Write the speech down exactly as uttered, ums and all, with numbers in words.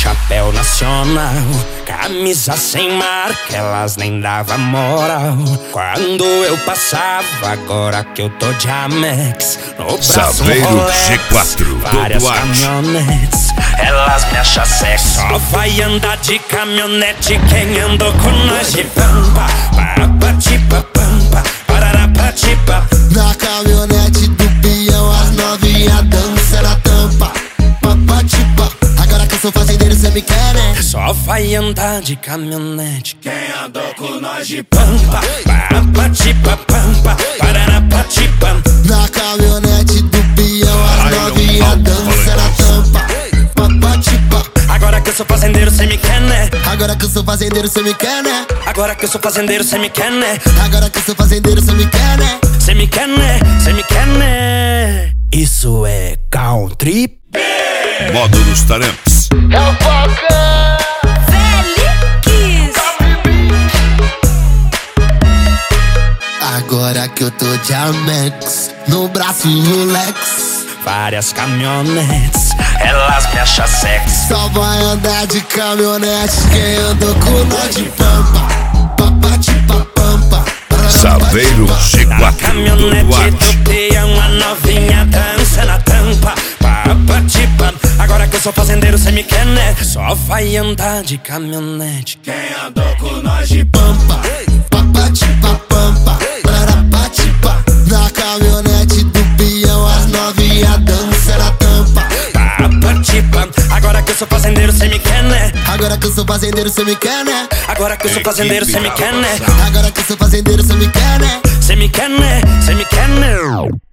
chapéu nacional, camisa sem marca, elas nem davam moral. Quando eu passava, agora que eu tô de Amex, no braço Saveiro um Rolex, G quatro, várias caminhonetes, elas me acham sexy. Só vai andar de caminhonete quem andou com nós de pampa. Papatipa pampa, pararapatipa. Na caminhonete do peão, as novinha dança na tampa. Papatipa, agora que eu sou fazendeiro, cê me quer, né? Só vai andar de caminhonete quem andou com nós de pampa. Papatipa pampa, pararapatipa. Na caminhonete do peão, as novinha dança na tampa. Papatipa, agora que eu sou fazendeiro, cê me quer, né? agora que eu sou fazendeiro, cê me quer, né? Agora que eu sou fazendeiro, cê me quer, né? Agora que eu sou fazendeiro, cê me quer, né? Cê me quer, né? Cê me quer, né? Isso é country. Módulos Taramps. É o Falcão! Felix! Agora que eu tô de Amex, no braço Rolex, Várias caminhonetes, elas me acham sexy. só vai andar de caminhonete quem andou com nós de pampa. Papatipa pampa. Saveiro G Na quatro do caminhonete Duarte. do peão, a novinha dança na tampa. Papatipa, agora que eu sou fazendeiro, cê me quer, né? Só vai andar de caminhonete quem andou com nós de Pampa, papatipa pampa. Parapatipa. Na caminhonete do peão, as novinha dança na tampa. Papatipa, agora que eu sou fazendeiro, cê me quer, né? Agora que eu sou fazendeiro, cê me quer, né? Agora que eu sou fazendeiro, cê me quer, né? Agora que eu sou fazendeiro, cê me quer, né? Cê me quer, né? Cê me quer, né?